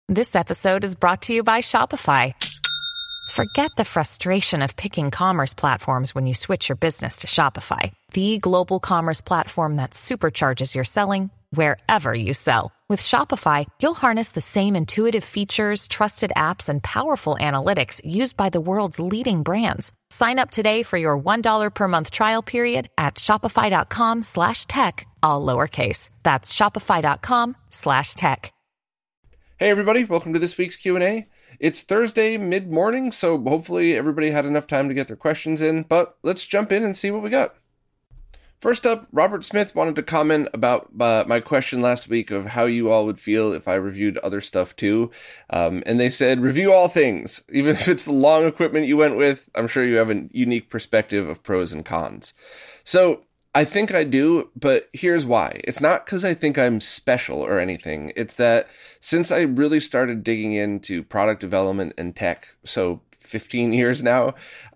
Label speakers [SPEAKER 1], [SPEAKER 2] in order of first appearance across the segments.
[SPEAKER 1] This episode is brought to you by Shopify. Forget the frustration of picking commerce platforms when you switch your business to Shopify, the global commerce platform that supercharges your selling wherever you sell. With Shopify, you'll harness the same intuitive features, trusted apps, and powerful analytics used by the world's leading brands. Sign up today for your $1 per month trial period at shopify.com/tech, all lowercase. That's shopify.com/tech.
[SPEAKER 2] Hey everybody, welcome to this week's Q&A. It's Thursday mid-morning, so hopefully everybody had enough time to get their questions in, but let's jump in and see what we got. First up, Robert Smith wanted to comment about my question last week of how you all would feel if I reviewed other stuff too. And they said, review all things. Even if it's the long equipment you went with, I'm sure you have a unique perspective of pros and cons. So I think I do, but here's why. It's not because I think I'm special or anything. It's that since I really started digging into product development and tech, so 15 years now,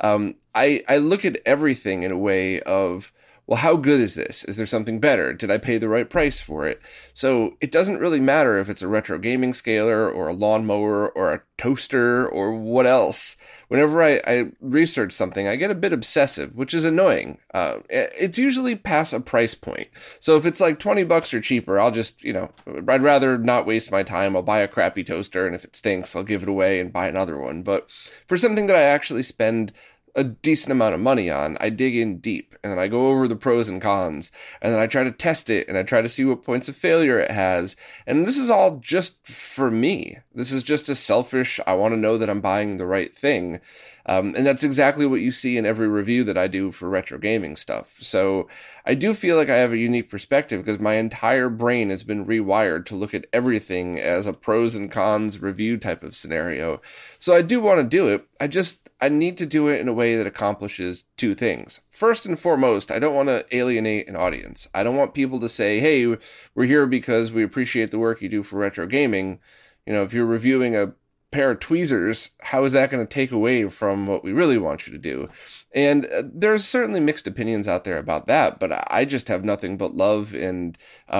[SPEAKER 2] I look at everything in a way of, well, how good is this? Is there something better? Did I pay the right price for it? So it doesn't really matter if it's a retro gaming scaler or a lawnmower or a toaster or what else. Whenever I research something, I get a bit obsessive, which is annoying. It's usually past a price point. So if it's like $20 or cheaper, I'll just, I'd rather not waste my time. I'll buy a crappy toaster, and if it stinks, I'll give it away and buy another one. But for something that I actually spend a decent amount of money on, I dig in deep and then I go over the pros and cons and then I try to test it and I try to see what points of failure it has. And this is all just for me. This is just a selfish, I want to know that I'm buying the right thing. And that's exactly what you see in every review that I do for retro gaming stuff. So I do feel like I have a unique perspective because my entire brain has been rewired to look at everything as a pros and cons review type of scenario. So I do want to do it. I need to do it in a way that accomplishes two things. First and foremost, I don't want to alienate an audience. I don't want people to say, hey, we're here because we appreciate the work you do for retro gaming. If you're reviewing a pair of tweezers, how is that going to take away from what we really want you to do? And there's certainly mixed opinions out there about that, but I just have nothing but love and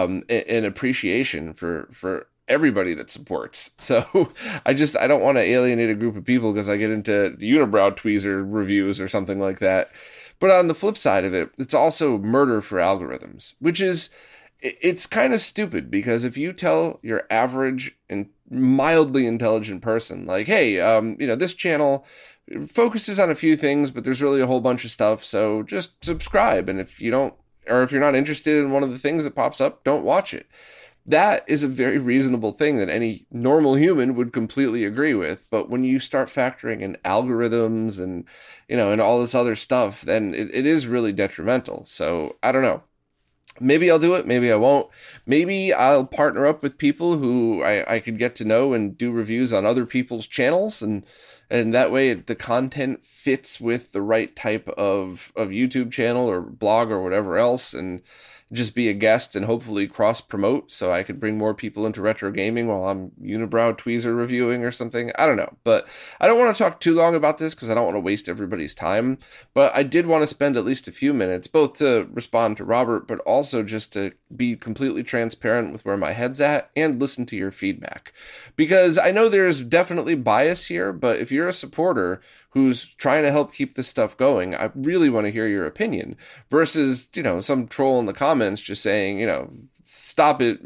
[SPEAKER 2] appreciation for everybody that supports. So I don't want to alienate a group of people because I get into unibrow tweezer reviews or something like that. But on the flip side of it, it's also murder for algorithms, which is, it's kind of stupid because if you tell your average and mildly intelligent person, like, hey, this channel focuses on a few things, but there's really a whole bunch of stuff, so just subscribe. And if you're not interested in one of the things that pops up, don't watch it. That is a very reasonable thing that any normal human would completely agree with. But when you start factoring in algorithms and, and all this other stuff, then it is really detrimental. So I don't know. Maybe I'll do it. Maybe I won't. Maybe I'll partner up with people who I could get to know and do reviews on other people's channels. And that way the content fits with the right type of YouTube channel or blog or whatever else. And just be a guest and hopefully cross promote so I could bring more people into retro gaming while I'm unibrow tweezer reviewing or something. I don't know, but I don't want to talk too long about this because I don't want to waste everybody's time. But I did want to spend at least a few minutes both to respond to Robert, but also just to be completely transparent with where my head's at and listen to your feedback. Because I know there's definitely bias here, but if you're a supporter who's trying to help keep this stuff going, I really want to hear your opinion versus, some troll in the comments just saying, stop it,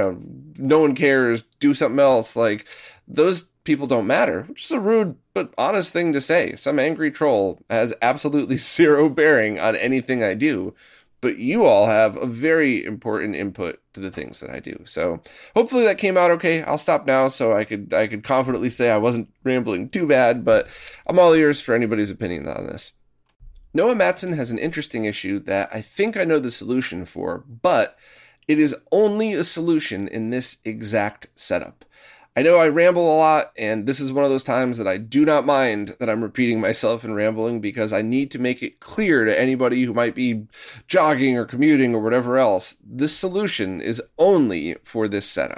[SPEAKER 2] no one cares, do something else. Like, those people don't matter, which is a rude but honest thing to say. Some angry troll has absolutely zero bearing on anything I do, but you all have a very important input to the things that I do. So hopefully that came out okay. I'll stop now so I could confidently say I wasn't rambling too bad, but I'm all ears for anybody's opinion on this. Noah Matson has an interesting issue that I think I know the solution for, but it is only a solution in this exact setup. I know I ramble a lot, and this is one of those times that I do not mind that I'm repeating myself and rambling because I need to make it clear to anybody who might be jogging or commuting or whatever else, this solution is only for this setup.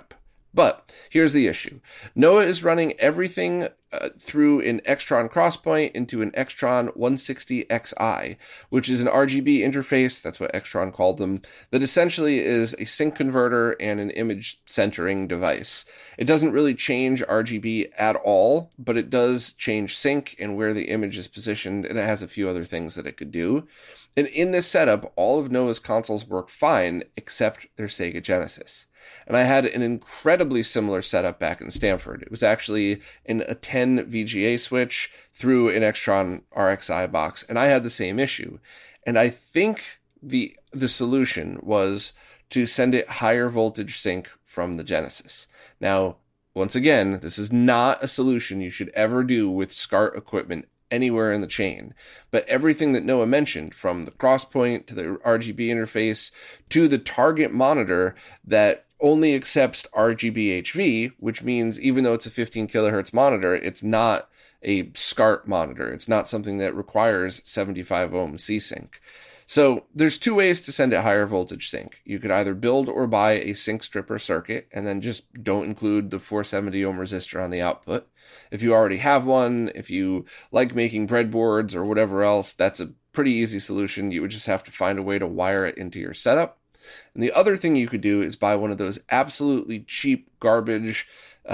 [SPEAKER 2] But here's the issue. Noah is running everything through an Extron Crosspoint into an Extron 160Xi, which is an RGB interface, that's what Extron called them, that essentially is a sync converter and an image centering device. It doesn't really change RGB at all, but it does change sync and where the image is positioned, and it has a few other things that it could do. And in this setup, all of Noah's consoles work fine, except their Sega Genesis. And I had an incredibly similar setup back in Stanford. It was actually a 10 VGA switch through an Extron RXI box, and I had the same issue. And I think the solution was to send it higher voltage sync from the Genesis. Now, once again, this is not a solution you should ever do with SCART equipment anywhere in the chain. But everything that Noah mentioned, from the Crosspoint to the RGB interface to the target monitor that only accepts RGB HV, which means even though it's a 15 kilohertz monitor, it's not a SCART monitor. It's not something that requires 75 ohm C-Sync. So there's two ways to send it higher voltage sync. You could either build or buy a sync stripper circuit and then just don't include the 470 ohm resistor on the output. If you already have one, if you like making breadboards or whatever else, that's a pretty easy solution. You would just have to find a way to wire it into your setup. And the other thing you could do is buy one of those absolutely cheap garbage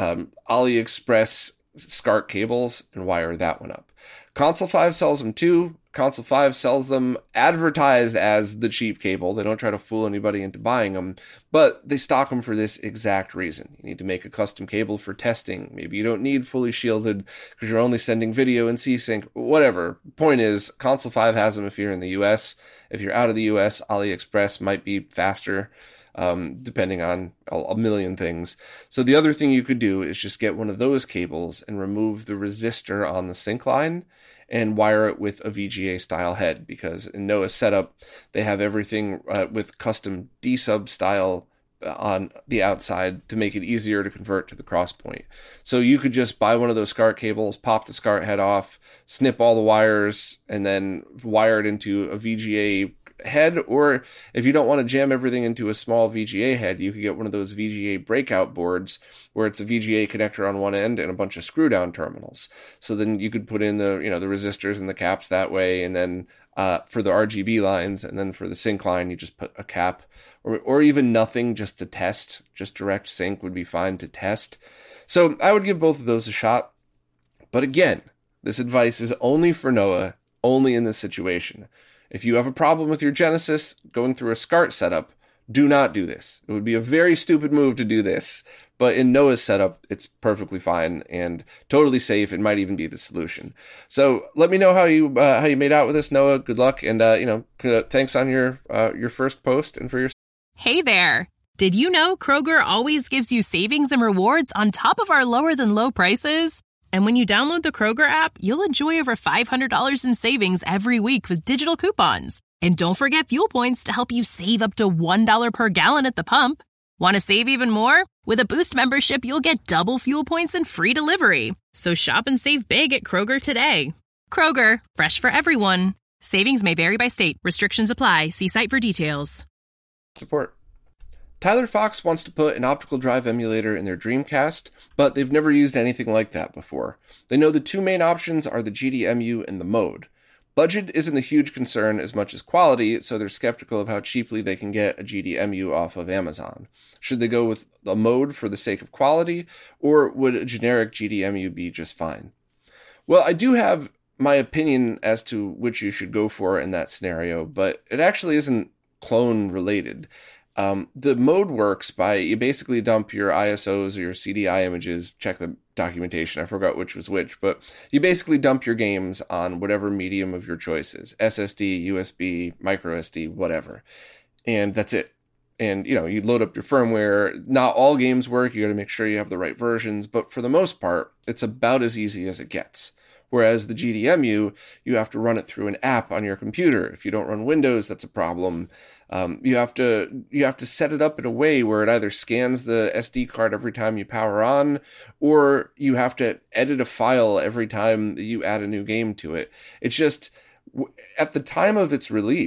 [SPEAKER 2] AliExpress SCART cables and wire that one up. Console 5 sells them too. Console 5 sells them advertised as the cheap cable. They don't try to fool anybody into buying them, but they stock them for this exact reason. You need to make a custom cable for testing. Maybe you don't need fully shielded because you're only sending video and C-Sync, whatever. Point is, Console 5 has them if you're in the US. If you're out of the US, AliExpress might be faster, depending on a million things. So the other thing you could do is just get one of those cables and remove the resistor on the sync line and wire it with a VGA style head, because in Noah's setup, they have everything with custom D-sub style on the outside to make it easier to convert to the Crosspoint. So you could just buy one of those SCART cables, pop the SCART head off, snip all the wires, and then wire it into a VGA head. Or if you don't want to jam everything into a small VGA head, you could get one of those VGA breakout boards where it's a VGA connector on one end and a bunch of screw down terminals. So then you could put in the resistors and the caps that way, and then for the RGB lines, and then for the sync line you just put a cap or even nothing, just to test. Just direct sync would be fine to test. So I would give both of those a shot. But again, this advice is only for Noah, only in this situation. If you have a problem with your Genesis going through a SCART setup, do not do this. It would be a very stupid move to do this, but in Noah's setup, it's perfectly fine and totally safe. It might even be the solution. So let me know how you made out with this, Noah. Good luck, and thanks on your first post and for your.
[SPEAKER 3] Hey there! Did you know Kroger always gives you savings and rewards on top of our lower than low prices? And when you download the Kroger app, you'll enjoy over $500 in savings every week with digital coupons. And don't forget fuel points to help you save up to $1 per gallon at the pump. Want to save even more? With a Boost membership, you'll get double fuel points and free delivery. So shop and save big at Kroger today. Kroger, fresh for everyone. Savings may vary by state. Restrictions apply. See site for details.
[SPEAKER 2] Support. Tyler Fox wants to put an optical drive emulator in their Dreamcast, but they've never used anything like that before. They know the two main options are the GDEMU and the mode. Budget isn't a huge concern as much as quality, so they're skeptical of how cheaply they can get a GDEMU off of Amazon. Should they go with a mode for the sake of quality, or would a generic GDEMU be just fine? Well, I do have my opinion as to which you should go for in that scenario, but it actually isn't clone related. The mode works by, you basically dump your ISOs or your CDI images, check the documentation, I forgot which was which, but you basically dump your games on whatever medium of your choice is, SSD, USB, micro SD, whatever. And that's it. And, you load up your firmware. Not all games work, you got to make sure you have the right versions, but for the most part, it's about as easy as it gets. Whereas the GDEMU, you have to run it through an app on your computer. If you don't run Windows, that's a problem. You have to set it up in a way where it either scans the SD card every time you power on, or you have to edit a file every time you add a new game to it. It's just, at the time of its release,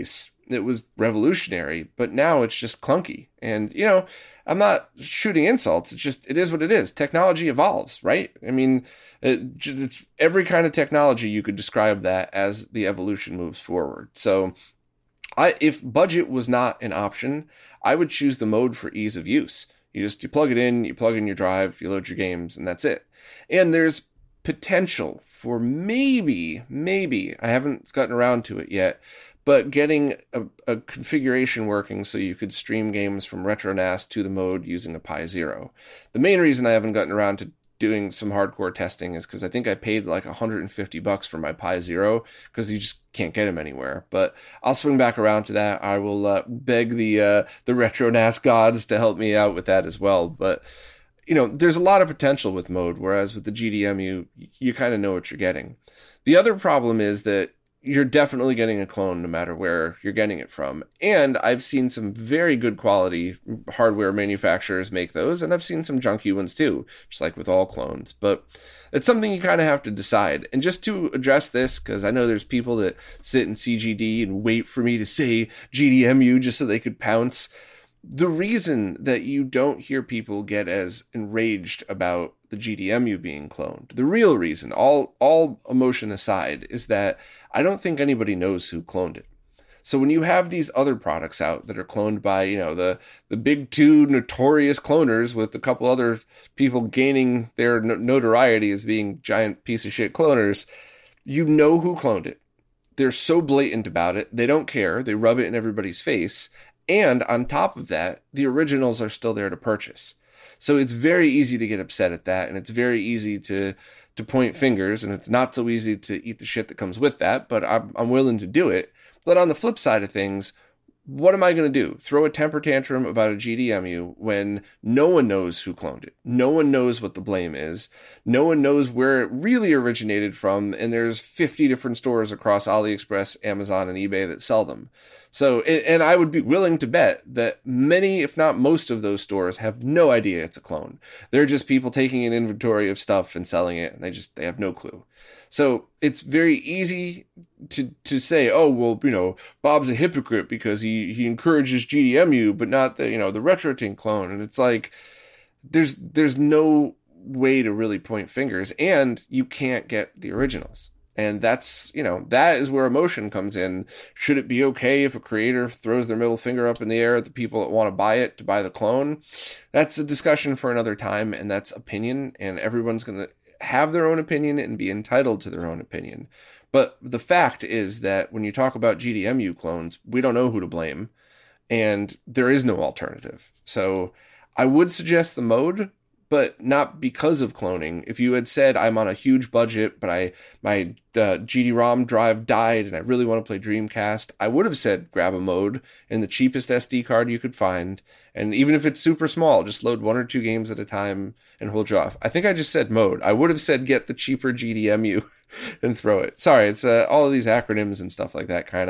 [SPEAKER 2] it was revolutionary, but now it's just clunky. And, I'm not shooting insults. It is what it is. Technology evolves, right? I mean, it's every kind of technology you could describe that as the evolution moves forward. So if budget was not an option, I would choose the mode for ease of use. You plug it in, you plug in your drive, you load your games, and that's it. And there's potential for maybe, I haven't gotten around to it yet, but getting a configuration working so you could stream games from RetroNAS to the mode using a Pi Zero. The main reason I haven't gotten around to doing some hardcore testing is because I think I paid like $150 for my Pi Zero because you just can't get them anywhere. But I'll swing back around to that. I will beg the RetroNAS gods to help me out with that as well. But there's a lot of potential with mode, whereas with the GDEMU, you kind of know what you're getting. The other problem is that you're definitely getting a clone no matter where you're getting it from. And I've seen some very good quality hardware manufacturers make those, and I've seen some junky ones too, just like with all clones. But it's something you kind of have to decide. And just to address this, because I know there's people that sit in CGD and wait for me to say GDEMU just so they could pounce. The reason that you don't hear people get as enraged about the GDEMU being cloned, the real reason, all emotion aside, is that I don't think anybody knows who cloned it. So when you have these other products out that are cloned by, the big two notorious cloners with a couple other people gaining their notoriety as being giant piece of shit cloners, you know who cloned it. They're so blatant about it. They don't care. They rub it in everybody's face. And on top of that, the originals are still there to purchase. So it's very easy to get upset at that, and it's very easy to point fingers, and it's not so easy to eat the shit that comes with that, but I'm willing to do it. But on the flip side of things, what am I going to do? Throw a temper tantrum about a GDEMU when no one knows who cloned it? No one knows what the blame is. No one knows where it really originated from, and there's 50 different stores across AliExpress, Amazon, and eBay that sell them. So, and I would be willing to bet that many, if not most of those stores have no idea it's a clone. They're just people taking an inventory of stuff and selling it, and they have no clue. So it's very easy to say, oh, well, Bob's a hypocrite because he encourages GDEMU, but not the RetroTink clone. And it's like, there's no way to really point fingers, and you can't get the originals. And that's, that is where emotion comes in. Should it be okay if a creator throws their middle finger up in the air at the people that want to buy it, to buy the clone? That's a discussion for another time, and that's opinion, and everyone's going to have their own opinion and be entitled to their own opinion. But the fact is that when you talk about GDEMU clones, we don't know who to blame, and there is no alternative. So I would suggest the mode, but not because of cloning. If you had said, I'm on a huge budget, but my GD-ROM drive died and I really want to play Dreamcast, I would have said grab a mode and the cheapest SD card you could find. And even if it's super small, just load 1 or 2 games at a time and hold you off. I think I just said mode. I would have said get the cheaper GDEMU and throw it. Sorry, it's all of these acronyms and stuff like that kind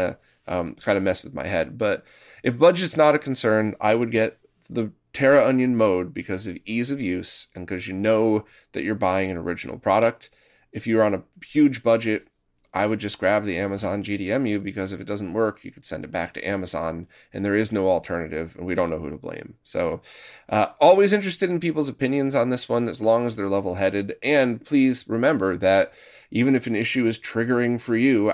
[SPEAKER 2] of mess with my head. But if budget's not a concern, I would get the Terra Onion mode because of ease of use and because you know that you're buying an original product. If you're on a huge budget, I would just grab the Amazon GDEMU because if it doesn't work, you could send it back to Amazon and there is no alternative and we don't know who to blame. So always interested in people's opinions on this one as long as they're level-headed. And please remember that even if an issue is triggering for you,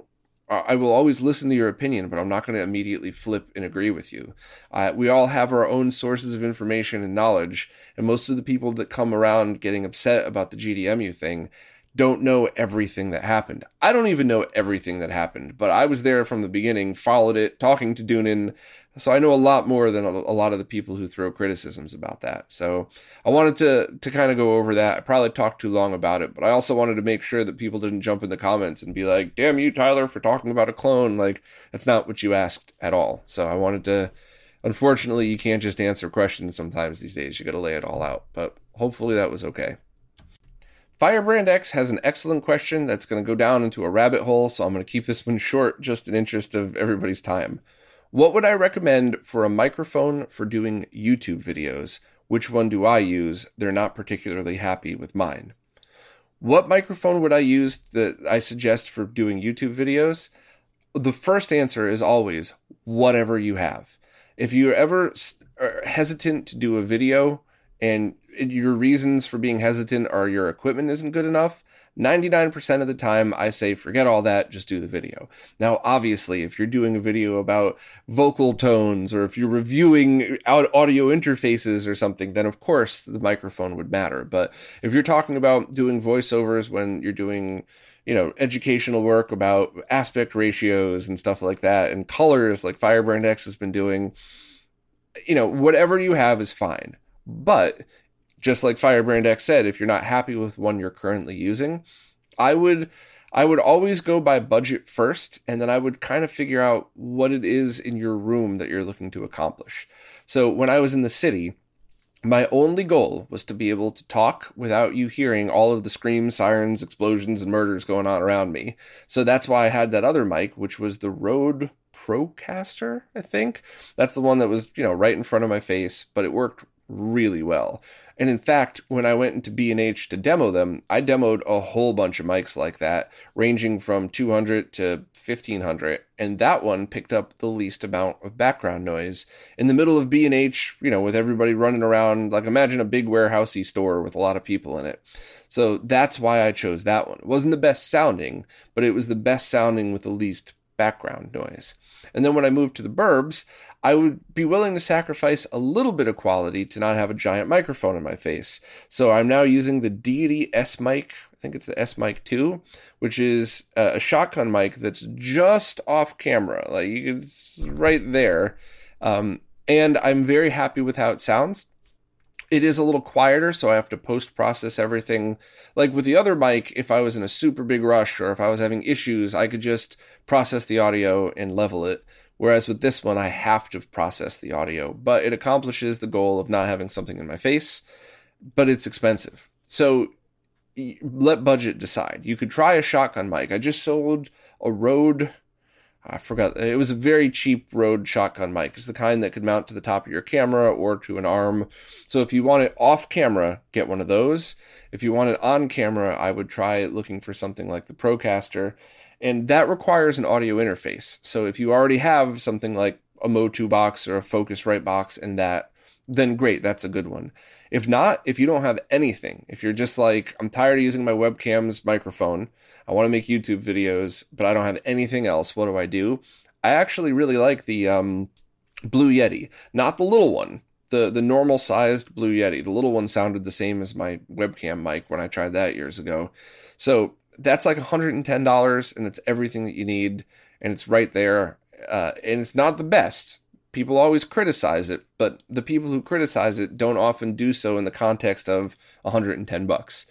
[SPEAKER 2] I will always listen to your opinion, but I'm not going to immediately flip and agree with you. We all have our own sources of information and knowledge, and most of the people that come around getting upset about the GDEMU thing don't know everything that happened. I don't even know everything that happened, but I was there from the beginning, followed it, talking to Doonan, so I know a lot more than a lot of the people who throw criticisms about that. So I wanted to kind of go over that. I probably talked too long about it, but I also wanted to make sure that people didn't jump in the comments and be like, damn you, Tyler, for talking about a clone. Like, that's not what you asked at all. So I wanted to, unfortunately, you can't just answer questions sometimes these days. You got to lay it all out, but hopefully that was okay. Firebrand X has an excellent question that's going to go down into a rabbit hole, so I'm going to keep this one short just in interest of everybody's time. What would I recommend for a microphone for doing YouTube videos? Which one do I use? They're not particularly happy with mine. What microphone would I use that I suggest for doing YouTube videos? the first answer is always whatever you have. If you're ever hesitant to do a video and your reasons for being hesitant are your equipment isn't good enough, 99% of the time I say forget all that, just do the video. Now, obviously, if you're doing a video about vocal tones or if you're reviewing audio interfaces or something, then of course the microphone would matter. But if you're talking about doing voiceovers when you're doing, educational work about aspect ratios and stuff like that, and colors like Firebrand X has been doing, whatever you have is fine. But just like Firebrand X said, if you're not happy with one you're currently using, I would always go by budget first, and then I would kind of figure out what it is in your room that you're looking to accomplish. So when I was in the city, my only goal was to be able to talk without you hearing all of the screams, sirens, explosions, and murders going on around me. So that's why I had that other mic, which was the Rode Procaster, I think. That's the one that was, right in front of my face, but it worked really well. And in fact, when I went into B&H to demo them, I demoed a whole bunch of mics like that, ranging from 200 to 1500. And that one picked up the least amount of background noise in the middle of B&H, with everybody running around. Like, imagine a big warehousey store with a lot of people in it. So that's why I chose that one. It wasn't the best sounding, but it was the best sounding with the least background noise. And then when I moved to the Burbs, I would be willing to sacrifice a little bit of quality to not have a giant microphone in my face. So I'm now using the Deity S mic. I think it's the S mic 2, which is a shotgun mic that's just off camera. Like, it's right there. And I'm very happy with how it sounds. It is a little quieter, so I have to post-process everything. Like with the other mic, if I was in a super big rush or if I was having issues, I could just process the audio and level it. Whereas with this one, I have to process the audio. But it accomplishes the goal of not having something in my face, but it's expensive. So let budget decide. You could try a shotgun mic. I just sold a Rode... I forgot. It was a very cheap Rode shotgun mic. It's the kind that could mount to the top of your camera or to an arm. So if you want it off camera, get one of those. If you want it on camera, I would try looking for something like the Procaster. And that requires an audio interface. So if you already have something like a Motu box or a Focusrite box and that, then great, that's a good one. If not, if you don't have anything, if you're just like, I'm tired of using my webcam's microphone, I want to make YouTube videos, but I don't have anything else, what do? I actually really like the Blue Yeti. Not the little one, the normal sized Blue Yeti. The little one sounded the same as my webcam mic when I tried that years ago. So that's like $110, and it's everything that you need, and it's right there. And it's not the best. People always criticize it, but the people who criticize it don't often do so in the context of $110.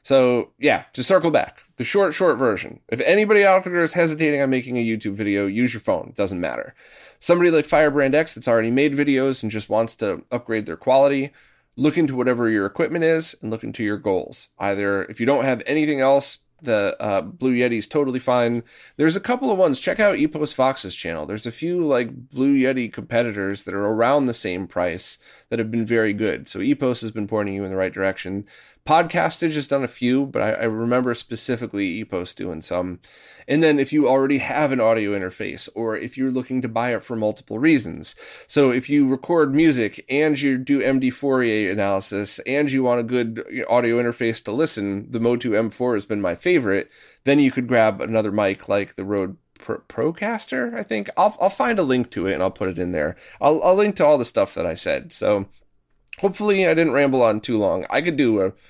[SPEAKER 2] So yeah, to circle back, the short version. If anybody out there is hesitating on making a YouTube video, use your phone. It doesn't matter. Somebody like Firebrand X that's already made videos and just wants to upgrade their quality, look into whatever your equipment is and look into your goals. Either if you don't have anything else, the Blue Yeti is totally fine. There's a couple of ones. Check out Epos Fox's channel. There's a few like Blue Yeti competitors that are around the same price that have been very good. So Epos has been pointing you in the right direction. Podcastage has done a few, but I remember specifically Epos doing some. And then if you already have an audio interface, or if you're looking to buy it for multiple reasons. So if you record music and you do MD Fourier analysis and you want a good audio interface to listen, the Motu M4 has been my favorite. Then you could grab another mic like the Rode Procaster, I think. I'll find a link to it and I'll put it in there. I'll link to all the stuff that I said. So hopefully I didn't ramble on too long. I could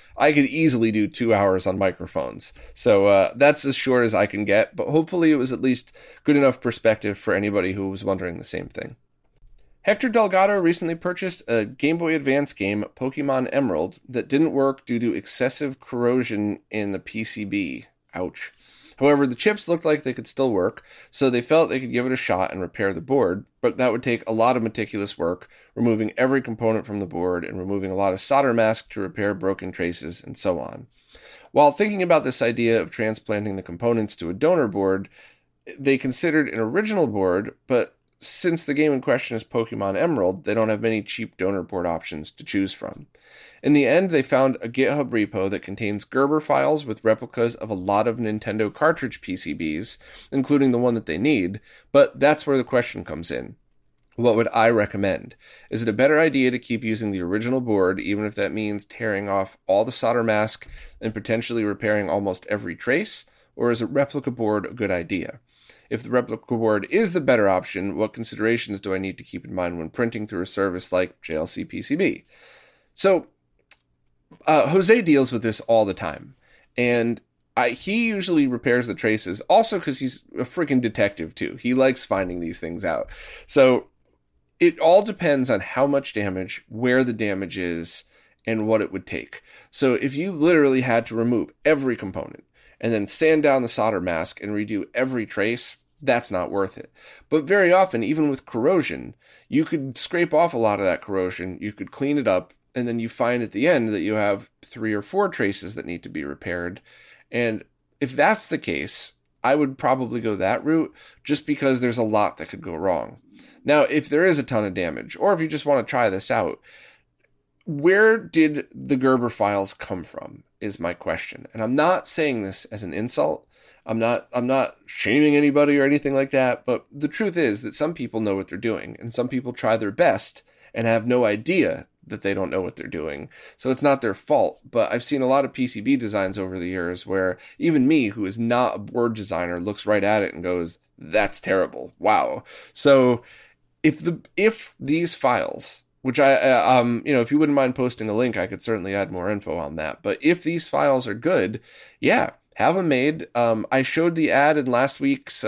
[SPEAKER 2] easily do 2 hours on microphones. So that's as short as I can get, but hopefully it was at least good enough perspective for anybody who was wondering the same thing. Hector Delgado recently purchased a Game Boy Advance game, Pokemon Emerald, that didn't work due to excessive corrosion in the PCB. Ouch. However, the chips looked like they could still work, so they felt they could give it a shot and repair the board, but that would take a lot of meticulous work, removing every component from the board and removing a lot of solder mask to repair broken traces and so on. While thinking about this idea of transplanting the components to a donor board, they considered an original board, but since the game in question is Pokemon Emerald, they don't have many cheap donor board options to choose from. In the end, they found a GitHub repo that contains Gerber files with replicas of a lot of Nintendo cartridge PCBs, including the one that they need, but that's where the question comes in. What would I recommend? Is it a better idea to keep using the original board, even if that means tearing off all the solder mask and potentially repairing almost every trace, or is a replica board a good idea? If the replica board is the better option, what considerations do I need to keep in mind when printing through a service like JLC PCB? So, Jose deals with this all the time, and he usually repairs the traces, also because he's a freaking detective too. He likes finding these things out. So, it all depends on how much damage, where the damage is, and what it would take. So, if you literally had to remove every component, and then sand down the solder mask and redo every trace, that's not worth it. But very often, even with corrosion, you could scrape off a lot of that corrosion, you could clean it up, and then you find at the end that you have 3 or 4 traces that need to be repaired. And if that's the case, I would probably go that route, just because there's a lot that could go wrong. Now, if there is a ton of damage, or if you just want to try this out, where did the Gerber files come from is my question. And I'm not saying this as an insult. I'm not shaming anybody or anything like that, but the truth is that some people know what they're doing, and some people try their best and have no idea that they don't know what they're doing. So it's not their fault, but I've seen a lot of PCB designs over the years where even me, who is not a board designer, looks right at it and goes, that's terrible. Wow. So if these files, which if you wouldn't mind posting a link, I could certainly add more info on that. But if these files are good, yeah, have them made. I showed the ad in last week's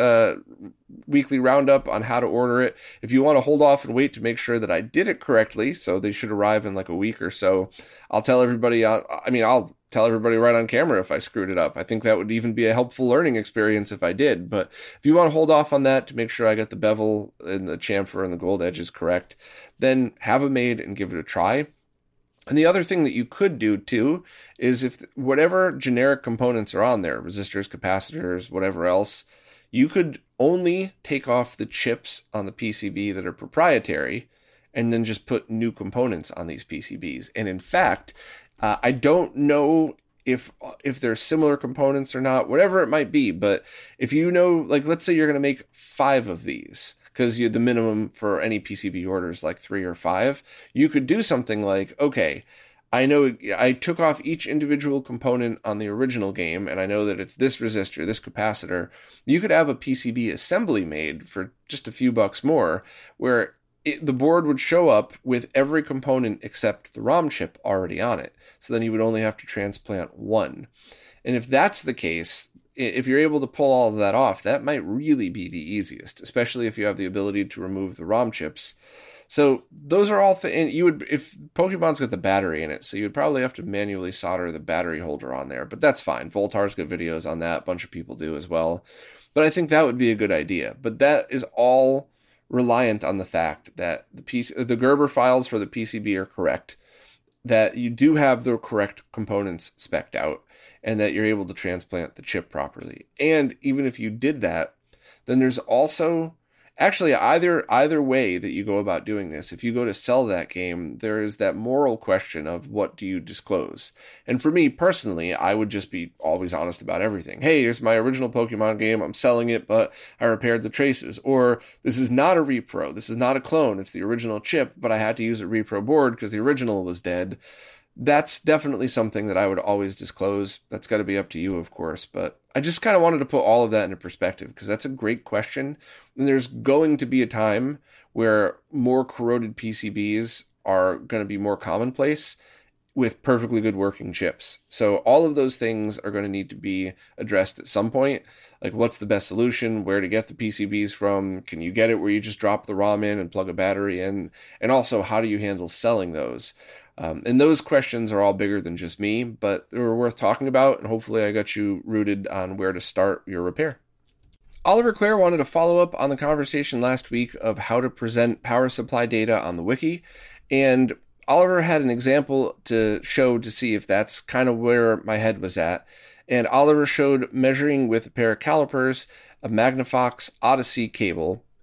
[SPEAKER 2] weekly roundup on how to order it. If you want to hold off and wait to make sure that I did it correctly, so they should arrive in like a week or so, I'll tell everybody. I'll tell everybody right on camera if I screwed it up. I think that would even be a helpful learning experience if I did. But if you want to hold off on that to make sure I got the bevel and the chamfer and the gold edges correct, then have them made and give it a try. And the other thing that you could do too is if whatever generic components are on there, resistors, capacitors, whatever else, you could only take off the chips on the PCB that are proprietary and then just put new components on these PCBs. And in fact, I don't know if they're similar components or not, whatever it might be. But if you know, like, let's say you're going to make 5 of these, because the minimum for any PCB order is like 3 or 5, you could do something like, okay, I know I took off each individual component on the original game, and I know that it's this resistor, this capacitor. You could have a PCB assembly made for just a few bucks more, where the board would show up with every component except the ROM chip already on it. So then you would only have to transplant one. And if that's the case, if you're able to pull all of that off, that might really be the easiest, especially if you have the ability to remove the ROM chips. So those are all and you would, if Pokemon's got the battery in it, so you would probably have to manually solder the battery holder on there, but that's fine. Voltar's got videos on that. A bunch of people do as well. But I think that would be a good idea. But that is all reliant on the fact that the Gerber files for the PCB are correct, that you do have the correct components spec'd out, and that you're able to transplant the chip properly. And even if you did that, then there's also actually either way that you go about doing this. If you go to sell that game, there is that moral question of what do you disclose? And for me personally, I would just be always honest about everything. Hey, here's my original Pokemon game. I'm selling it, but I repaired the traces. Or this is not a repro. This is not a clone. It's the original chip, but I had to use a repro board because the original was dead. That's definitely something that I would always disclose. That's got to be up to you, of course. But I just kind of wanted to put all of that into perspective because that's a great question. And there's going to be a time where more corroded PCBs are going to be more commonplace with perfectly good working chips. So all of those things are going to need to be addressed at some point. Like, what's the best solution? Where to get the PCBs from? Can you get it where you just drop the ROM in and plug a battery in? And also, how do you handle selling those? And those questions are all bigger than just me, but they were worth talking about, and hopefully I got you rooted on where to start your repair. Oliver Clare wanted to follow up on the conversation last week of how to present power supply data on the wiki, and Oliver had an example to show to see if that's kind of where my head was at. And Oliver showed measuring with a pair of calipers, a Magnafox Odyssey cable,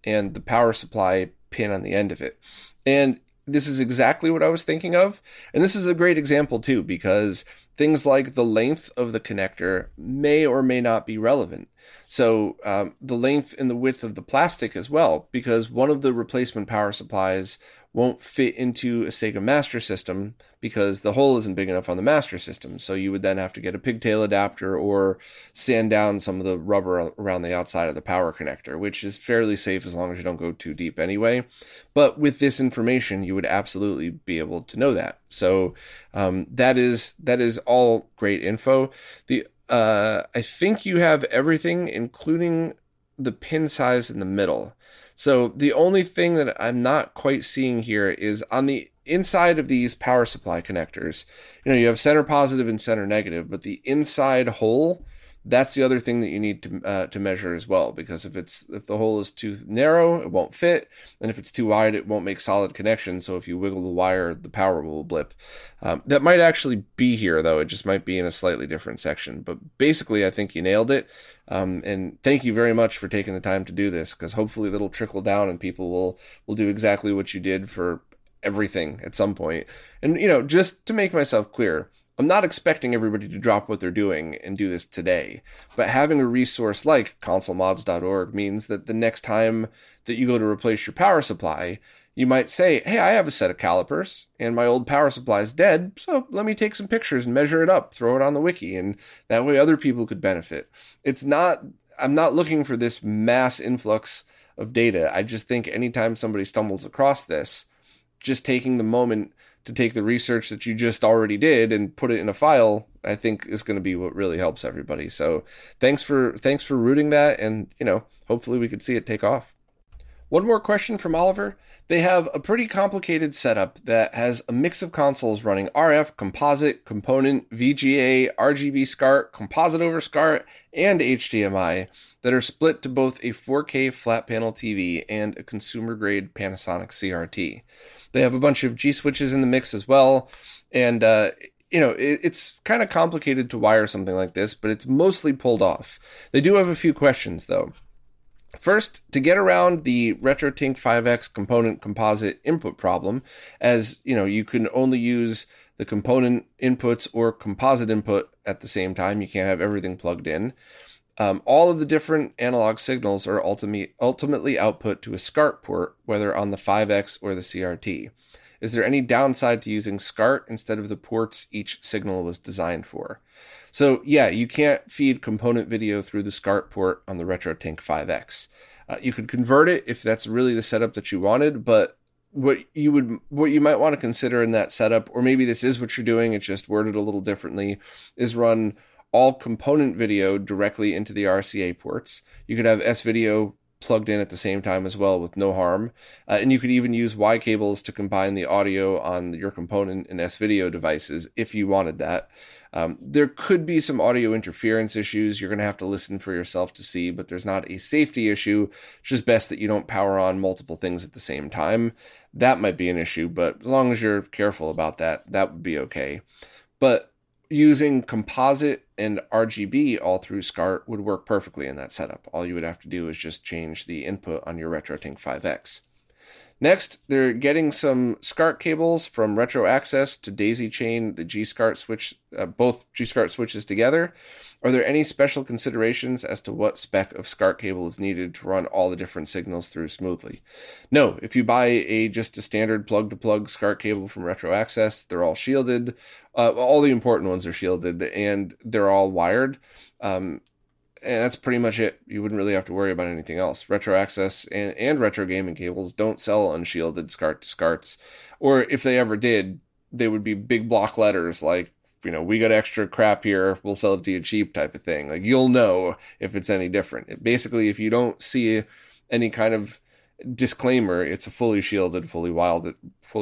[SPEAKER 2] and the power supply pin on the end of it. And this is exactly what I was thinking of. And this is a great example too, because things like the length of the connector may or may not be relevant. So the length and the width of the plastic as well, because one of the replacement power supplies won't fit into a Sega Master System because the hole isn't big enough on the Master System. So you would then have to get a pigtail adapter or sand down some of the rubber around the outside of the power connector, which is fairly safe as long as you don't go too deep anyway. But with this information, you would absolutely be able to know that. So that is all great info. I think you have everything, including the pin size in the middle. So the only thing that I'm not quite seeing here is on the inside of these power supply connectors, you have center positive and center negative, but the inside hole, that's the other thing that you need to measure as well, because if the hole is too narrow, it won't fit, and if it's too wide, it won't make solid connection. So if you wiggle the wire, the power will blip. That might actually be here, though. It just might be in a slightly different section. But basically, I think you nailed it. And thank you very much for taking the time to do this, because hopefully that'll trickle down and people will do exactly what you did for everything at some point. And, just to make myself clear, I'm not expecting everybody to drop what they're doing and do this today, but having a resource like consolemods.org means that the next time that you go to replace your power supply, you might say, hey, I have a set of calipers and my old power supply is dead, so let me take some pictures and measure it up, throw it on the wiki, and that way other people could benefit. I'm not looking for this mass influx of data. I just think anytime somebody stumbles across this, just taking the moment to take the research that you just already did and put it in a file, I think is going to be what really helps everybody. So thanks for rooting that, and hopefully we could see it take off. One more question from Oliver. They have a pretty complicated setup that has a mix of consoles running RF, composite, component, VGA, RGB SCART, composite over SCART, and HDMI that are split to both a 4K flat panel TV and a consumer-grade Panasonic CRT. They have a bunch of G switches in the mix as well, and it's kind of complicated to wire something like this, but it's mostly pulled off. They do have a few questions, though. First, to get around the RetroTink 5X component composite input problem, as you can only use the component inputs or composite input at the same time. You can't have everything plugged in. All of the different analog signals are ultimately output to a SCART port, whether on the 5X or the CRT. Is there any downside to using SCART instead of the ports each signal was designed for? So yeah, you can't feed component video through the SCART port on the RetroTink 5X. You could convert it if that's really the setup that you wanted, but what you might want to consider in that setup, or maybe this is what you're doing, it's just worded a little differently, is run all component video directly into the RCA ports. You could have S-Video plugged in at the same time as well with no harm. And you could even use Y cables to combine the audio on your component and S-Video devices if you wanted that. There could be some audio interference issues. You're going to have to listen for yourself to see, but there's not a safety issue. It's just best that you don't power on multiple things at the same time. That might be an issue, but as long as you're careful about that, that would be okay. But using composite and RGB all through SCART would work perfectly in that setup. All you would have to do is just change the input on your RetroTink 5X. Next, they're getting some SCART cables from Retro Access to daisy chain the G-SCART switch, both G-SCART switches together. Are there any special considerations as to what spec of SCART cable is needed to run all the different signals through smoothly? No, if you buy just a standard plug-to-plug SCART cable from Retro Access, they're all shielded. All the important ones are shielded, and they're all wired. And that's pretty much it. You wouldn't really have to worry about anything else. Retro Access and Retro Gaming cables don't sell unshielded SCART to SCARTs. Or if they ever did, they would be big block letters like, we got extra crap here, we'll sell it to you cheap type of thing. Like, you'll know if it's any different. Basically, if you don't see any kind of disclaimer, it's a fully shielded, fully wired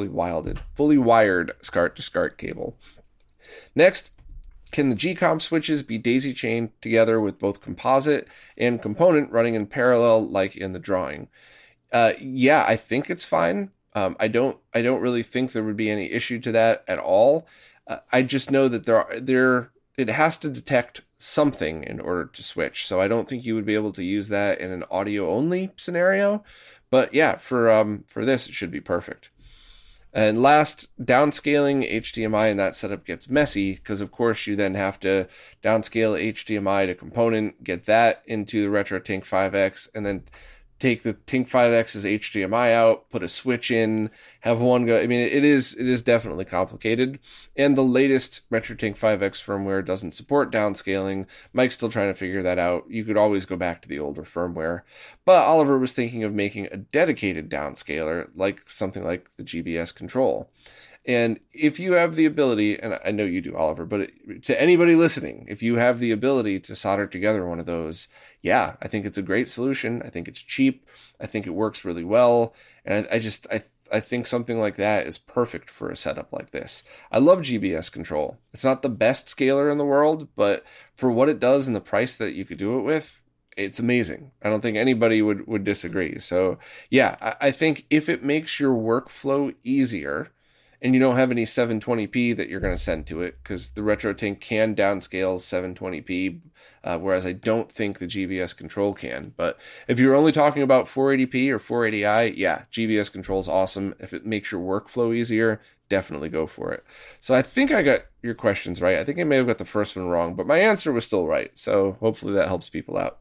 [SPEAKER 2] SCART to SCART cable. Next, can the GCOM switches be daisy chained together with both composite and component running in parallel like in the drawing? Yeah, I think it's fine. I don't really think there would be any issue to that at all. I just know that it has to detect something in order to switch. So I don't think you would be able to use that in an audio only scenario. But yeah, for this, it should be perfect. And last, downscaling HDMI in that setup gets messy because, of course, you then have to downscale HDMI to component, get that into the RetroTink 5X, and then take the Tink 5X's HDMI out, put a switch in, have one go. I mean, it is definitely complicated. And the latest RetroTink 5X firmware doesn't support downscaling. Mike's still trying to figure that out. You could always go back to the older firmware. But Oliver was thinking of making a dedicated downscaler, like something like the GBS Control. And if you have the ability, and I know you do, Oliver, but to anybody listening, if you have the ability to solder together one of those, yeah, I think it's a great solution. I think it's cheap. I think it works really well. And I think something like that is perfect for a setup like this. I love GBS Control. It's not the best scaler in the world, but for what it does and the price that you could do it with, it's amazing. I don't think anybody would disagree. So yeah, I think if it makes your workflow easier, and you don't have any 720p that you're going to send to it, because the RetroTink can downscale 720p, whereas I don't think the GBS Control can. But if you're only talking about 480p or 480i, yeah, GBS Control is awesome. If it makes your workflow easier, definitely go for it. So I think I got your questions right. I think I may have got the first one wrong, but my answer was still right. So hopefully that helps people out.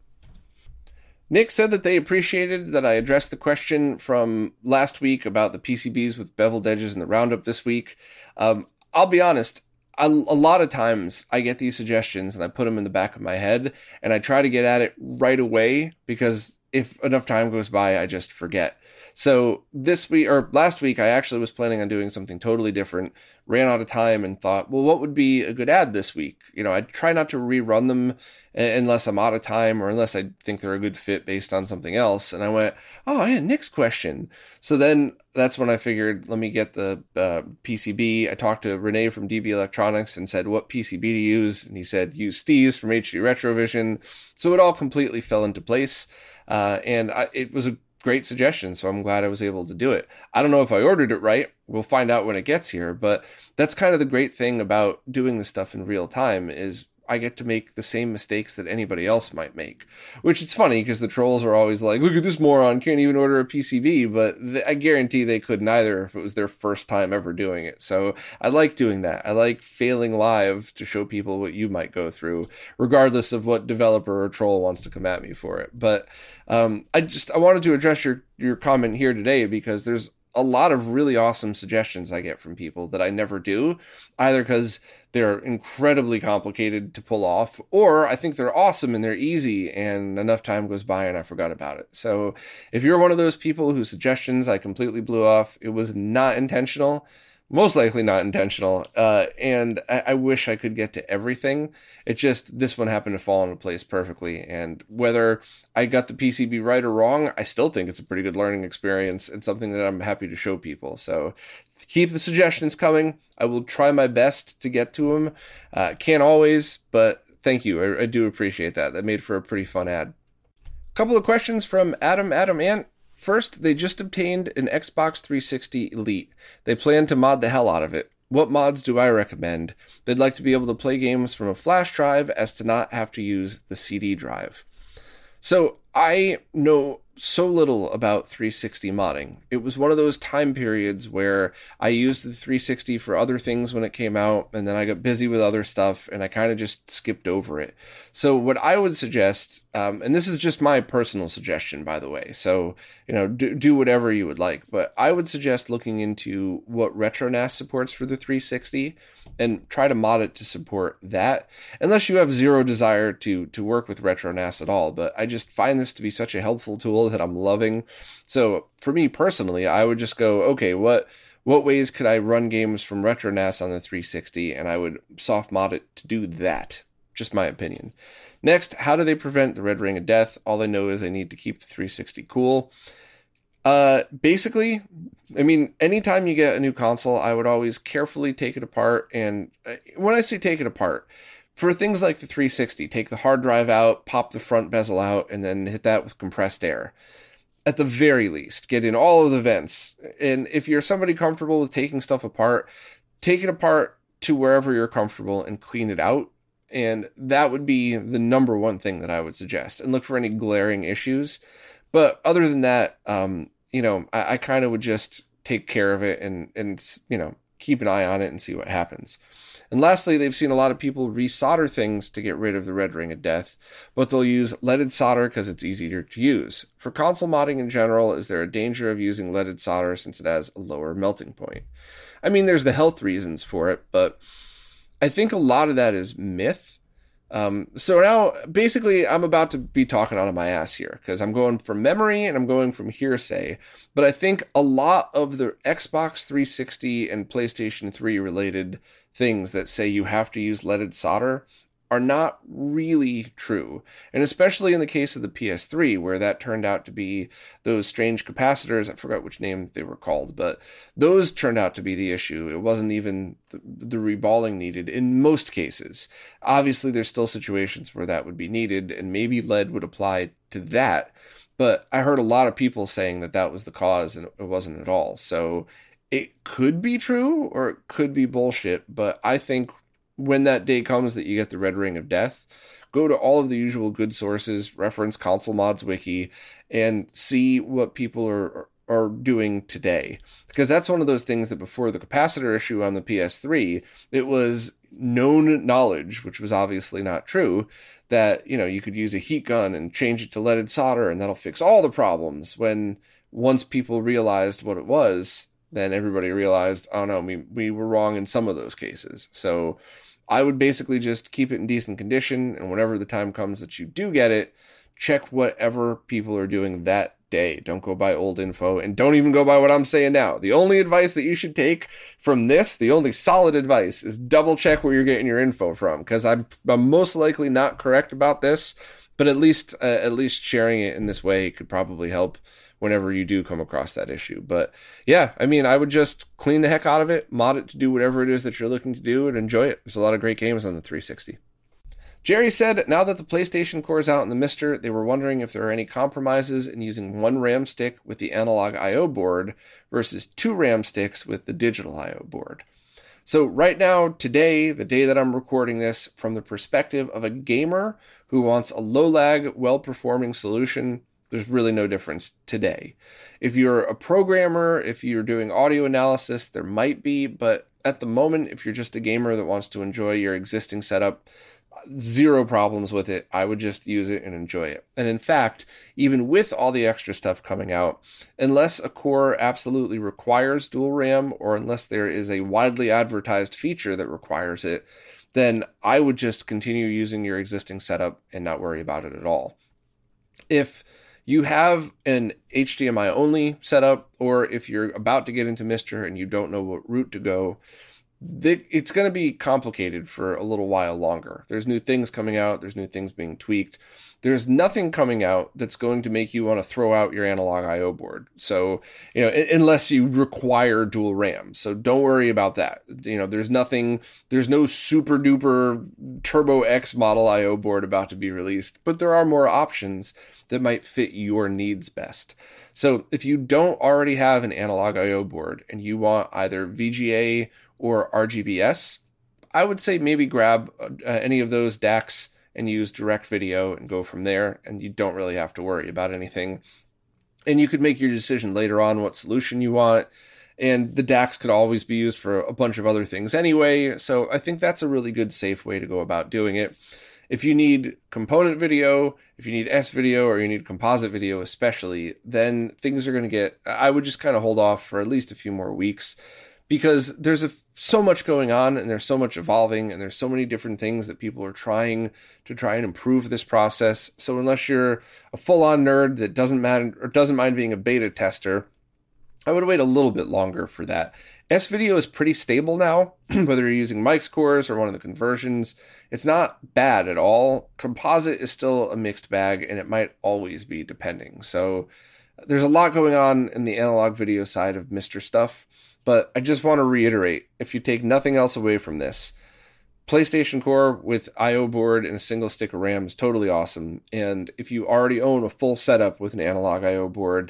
[SPEAKER 2] Nick said that they appreciated that I addressed the question from last week about the PCBs with beveled edges in the roundup this week. I'll be honest, a lot of times I get these suggestions and I put them in the back of my head and I try to get at it right away because if enough time goes by, I just forget. So last week, I actually was planning on doing something totally different, ran out of time and thought, well, what would be a good ad this week? I try not to rerun them unless I'm out of time or unless I think they're a good fit based on something else. And I went, oh yeah, Nick's question. So then that's when I figured, let me get the PCB. I talked to Renee from DB Electronics and said, what PCB to use? And he said, use Steez from HD Retrovision. So it all completely fell into place. It was a great suggestion, so I'm glad I was able to do it. I don't know if I ordered it right. We'll find out when it gets here, but that's kind of the great thing about doing this stuff in real time is I get to make the same mistakes that anybody else might make, which it's funny because the trolls are always like, look at this moron, can't even order a PCB, but I guarantee they couldn't either if it was their first time ever doing it. So I like doing that. I like failing live to show people what you might go through, regardless of what developer or troll wants to come at me for it. But I wanted to address your comment here today because there's a lot of really awesome suggestions I get from people that I never do, either because they're incredibly complicated to pull off, or I think they're awesome and they're easy and enough time goes by and I forgot about it. So if you're one of those people whose suggestions I completely blew off, it was not intentional. Most likely not intentional, and I wish I could get to everything. It just, this one happened to fall into place perfectly, and whether I got the PCB right or wrong, I still think it's a pretty good learning experience and something that I'm happy to show people. So keep the suggestions coming. I will try my best to get to them. Can't always, but thank you. I do appreciate that. That made for a pretty fun ad. Couple of questions from Adam Ant. First, they just obtained an Xbox 360 Elite. They plan to mod the hell out of it. What mods do I recommend? They'd like to be able to play games from a flash drive as to not have to use the CD drive. So I know so little about 360 modding. It was one of those time periods where I used the 360 for other things when it came out, and then I got busy with other stuff, and I kind of just skipped over it. So what I would suggest, and this is just my personal suggestion, by the way, so do whatever you would like, but I would suggest looking into what RetroNAS supports for the 360 and try to mod it to support that, unless you have zero desire to work with RetroNAS at all. But I just find this to be such a helpful tool that I'm loving. So for me personally, I would just go, okay, what ways could I run games from RetroNAS on the 360? And I would soft mod it to do that. Just my opinion. Next, how do they prevent the red ring of death? All they know is they need to keep the 360 cool. Basically, I mean, anytime you get a new console, I would always carefully take it apart. And when I say take it apart, for things like the 360, take the hard drive out, pop the front bezel out, and then hit that with compressed air. At the very least, get in all of the vents. And if you're somebody comfortable with taking stuff apart, take it apart to wherever you're comfortable and clean it out. And that would be the number one thing that I would suggest, and look for any glaring issues. But other than that, I kind of would just take care of it and keep an eye on it and see what happens. And lastly, they've seen a lot of people resolder things to get rid of the red ring of death, but they'll use leaded solder because it's easier to use. For console modding in general, is there a danger of using leaded solder since it has a lower melting point? I mean, there's the health reasons for it, but I think a lot of that is myth. So now, basically, I'm about to be talking out of my ass here, because I'm going from memory and I'm going from hearsay, but I think a lot of the Xbox 360 and PlayStation 3 related things that say you have to use leaded solder are not really true. And especially in the case of the PS3, where that turned out to be those strange capacitors. I forgot which name they were called, but those turned out to be the issue. It wasn't even the reballing needed in most cases. Obviously, there's still situations where that would be needed, and maybe lead would apply to that. But I heard a lot of people saying that that was the cause, and it wasn't at all. So it could be true, or it could be bullshit, but I think when that day comes that you get the red ring of death, go to all of the usual good sources, reference Console Mods Wiki, and see what people are doing today. Because that's one of those things that before the capacitor issue on the PS3, it was known knowledge, which was obviously not true, that, you could use a heat gun and change it to leaded solder and that'll fix all the problems. When once people realized what it was, then everybody realized, oh no, we were wrong in some of those cases. So I would basically just keep it in decent condition, and whenever the time comes that you do get it, check whatever people are doing that day. Don't go by old info, and don't even go by what I'm saying now. The only advice that you should take from this, the only solid advice, is double check where you're getting your info from, because I'm most likely not correct about this, but at least sharing it in this way could probably help whenever you do come across that issue. But yeah, I mean, I would just clean the heck out of it, mod it to do whatever it is that you're looking to do, and enjoy it. There's a lot of great games on the 360. Jerry said, now that the PlayStation Core is out in the mister, they were wondering if there are any compromises in using one RAM stick with the analog I/O board versus two RAM sticks with the digital I/O board. So right now, today, the day that I'm recording this, from the perspective of a gamer who wants a low-lag, well-performing solution, there's really no difference today. If you're a programmer, if you're doing audio analysis, there might be, but at the moment, if you're just a gamer that wants to enjoy your existing setup, zero problems with it. I would just use it and enjoy it. And in fact, even with all the extra stuff coming out, unless a core absolutely requires dual RAM, or unless there is a widely advertised feature that requires it, then I would just continue using your existing setup and not worry about it at all. If you have an HDMI only setup, or if you're about to get into Mister and you don't know what route to go, it's going to be complicated for a little while longer. There's new things coming out. There's new things being tweaked. There's nothing coming out that's going to make you want to throw out your analog I/O board. So, unless you require dual RAM. So don't worry about that. There's no super duper Turbo X model I/O board about to be released, but there are more options that might fit your needs best. So if you don't already have an analog I/O board and you want either VGA or RGBS, I would say maybe grab any of those DACs and use direct video and go from there, and you don't really have to worry about anything. And you could make your decision later on what solution you want, and the DACs could always be used for a bunch of other things anyway, so I think that's a really good, safe way to go about doing it. If you need component video, if you need S-video, or you need composite video especially, then things are going to get... I would just kind of hold off for at least a few more weeks, because there's so much going on, and there's so much evolving, and there's so many different things that people are trying and improve this process. So unless you're a full-on nerd that doesn't mind being a beta tester, I would wait a little bit longer for that. S-video is pretty stable now, whether you're using Mike's cores or one of the conversions. It's not bad at all. Composite is still a mixed bag, and it might always be, depending. So there's a lot going on in the analog video side of Mr. Stuff. But I just want to reiterate, if you take nothing else away from this, PlayStation Core with I/O board and a single stick of RAM is totally awesome. And if you already own a full setup with an analog I/O board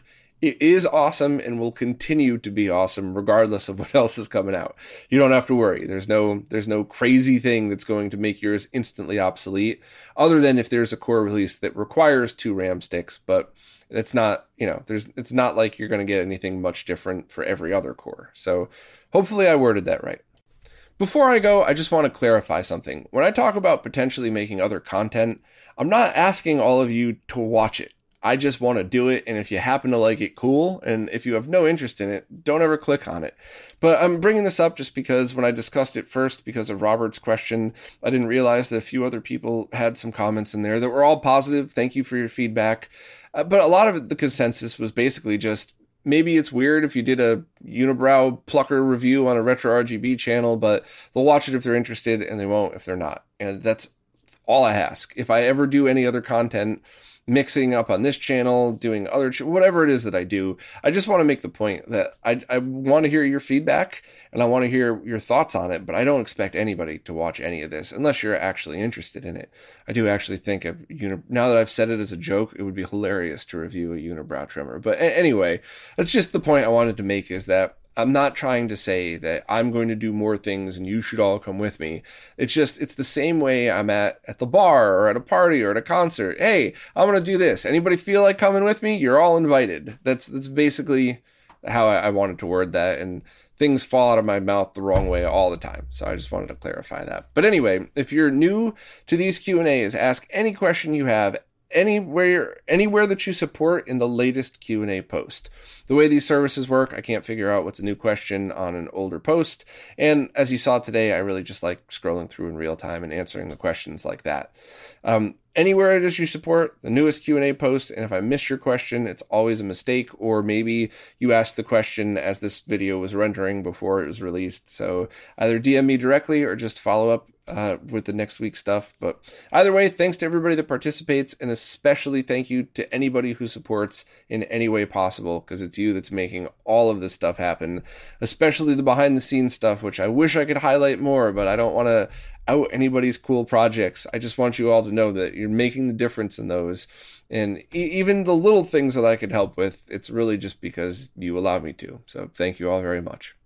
[SPEAKER 2] It is awesome and will continue to be awesome regardless of what else is coming out. You don't have to worry. There's no crazy thing that's going to make yours instantly obsolete, other than if there's a core release that requires 2 RAM sticks, but it's not, it's not like you're going to get anything much different for every other core. So hopefully I worded that right. Before I go, I just want to clarify something. When I talk about potentially making other content, I'm not asking all of you to watch it. I just want to do it, and if you happen to like it, cool. And if you have no interest in it, don't ever click on it. But I'm bringing this up just because when I discussed it first, because of Robert's question, I didn't realize that a few other people had some comments in there that were all positive. Thank you for your feedback. But a lot of the consensus was basically just, maybe it's weird if you did a unibrow plucker review on a retro RGB channel, but they'll watch it if they're interested, and they won't if they're not. And that's all I ask. If I ever do any other content, mixing up on this channel, doing other, whatever it is that I do, I just want to make the point that I want to hear your feedback and I want to hear your thoughts on it, but I don't expect anybody to watch any of this unless you're actually interested in it. I do actually think now that I've said it as a joke, it would be hilarious to review a unibrow trimmer. But anyway, that's just the point I wanted to make, is that I'm not trying to say that I'm going to do more things and you should all come with me. It's the same way I'm at the bar or at a party or at a concert. Hey, I'm going to do this. Anybody feel like coming with me? You're all invited. That's basically how I wanted to word that. And things fall out of my mouth the wrong way all the time. So I just wanted to clarify that. But anyway, if you're new to these Q&As, ask any question you have anywhere that you support in the latest Q&A post. The way these services work, I can't figure out what's a new question on an older post. And as you saw today, I really just like scrolling through in real time and answering the questions like that. Anywhere it is you support, the newest Q&A post, and if I miss your question, it's always a mistake, or maybe you asked the question as this video was rendering before it was released. So either DM me directly or just follow up with the next week's stuff. But either way, thanks to everybody that participates, and especially thank you to anybody who supports in any way possible, because it's you that's making all of this stuff happen, especially the behind the scenes stuff, which I wish I could highlight more, but I don't want to out anybody's cool projects. I just want you all to know that you're making the difference in those, and even the little things that I could help with, it's really just because you allow me to. So thank you all very much.